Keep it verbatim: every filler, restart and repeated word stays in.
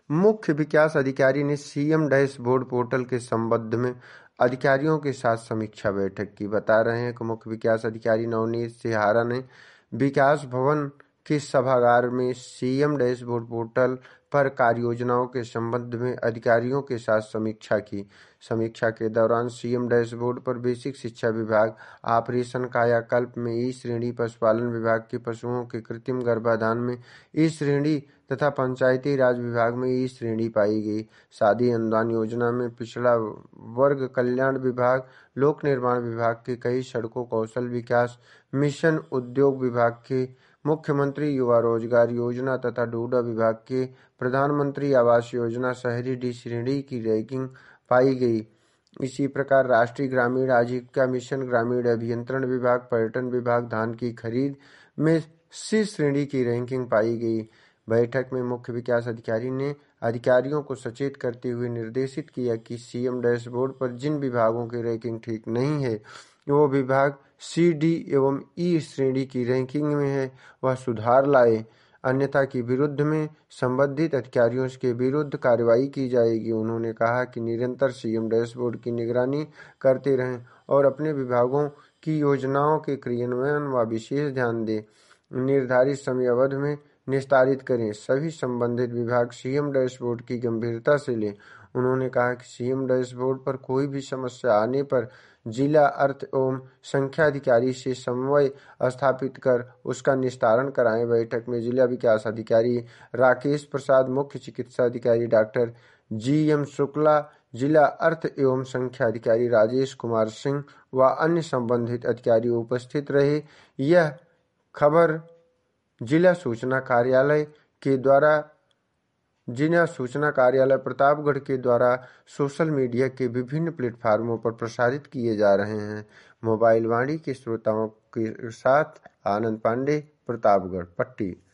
मुख्य विकास अधिकारी ने सीएम डैशबोर्ड पोर्टल के संबंध में अधिकारियों के साथ समीक्षा बैठक की। बता रहे हैं कि मुख्य विकास अधिकारी नवनीत सिहारा ने विकास भवन के सभागार में सीएम डैशबोर्ड पोर्टल पर कार्य योजनाओं के संबंध में अधिकारियों के साथ समीक्षा की। समीक्षा के दौरान सीएम डैशबोर्ड पर बेसिक शिक्षा विभाग, ऑपरेशन कायाकल्प में ई श्रेणी, पशुपालन विभाग के पशुओं के कृत्रिम गर्भाधान में ई श्रेणी तथा पंचायती राज विभाग में ई श्रेणी पाई गई। शादी अनुदान योजना में पिछड़ा वर्ग कल्याण विभाग, लोक निर्माण विभाग के कई सड़कों, कौशल विकास मिशन, उद्योग विभाग के मुख्यमंत्री युवा रोजगार योजना तथा डोडा विभाग के प्रधानमंत्री आवास योजना शहरी डी श्रेणी की रैंकिंग पाई गई। इसी प्रकार राष्ट्रीय ग्रामीण आजीविका मिशन, ग्रामीण अभियंत्रण विभाग, पर्यटन विभाग धान की खरीद में सी श्रेणी की रैंकिंग पाई गई। बैठक में मुख्य विकास अधिकारी ने अधिकारियों को सचेत करते हुए निर्देशित किया कि सीएम डैशबोर्ड पर जिन विभागों की रैंकिंग ठीक नहीं है, वो विभाग सी, डी एवं ई श्रेणी की रैंकिंग में है, वह सुधार लाए, अन्यथा के विरुद्ध में संबंधित अधिकारियों के विरुद्ध कार्रवाई की जाएगी। उन्होंने कहा कि निरंतर सीएम डैशबोर्ड की निगरानी करते रहें और अपने विभागों की योजनाओं के क्रियान्वयन व विशेष ध्यान दें, निर्धारित समय अवधि में निस्तारित करें। सभी संबंधित विभाग सीएम डैशबोर्ड की गंभीरता से लें। उन्होंने कहा कि सीएम डैशबोर्ड पर कोई भी समस्या आने पर जिला अर्थ एवं संख्या अधिकारी से समन्वय स्थापित कर उसका निस्तारण कराएं। बैठक में जिला विकास अधिकारी राकेश प्रसाद, मुख्य चिकित्सा अधिकारी डॉक्टर जी एम शुक्ला, जिला अर्थ एवं संख्या अधिकारी राजेश कुमार सिंह व अन्य संबंधित अधिकारी उपस्थित रहे। यह खबर जिला सूचना कार्यालय के द्वारा जिला सूचना कार्यालय प्रतापगढ़ के द्वारा सोशल मीडिया के विभिन्न प्लेटफार्मों पर प्रसारित किए जा रहे हैं। मोबाइल वाणी के श्रोताओं के साथ आनंद पांडे, प्रतापगढ़ पट्टी।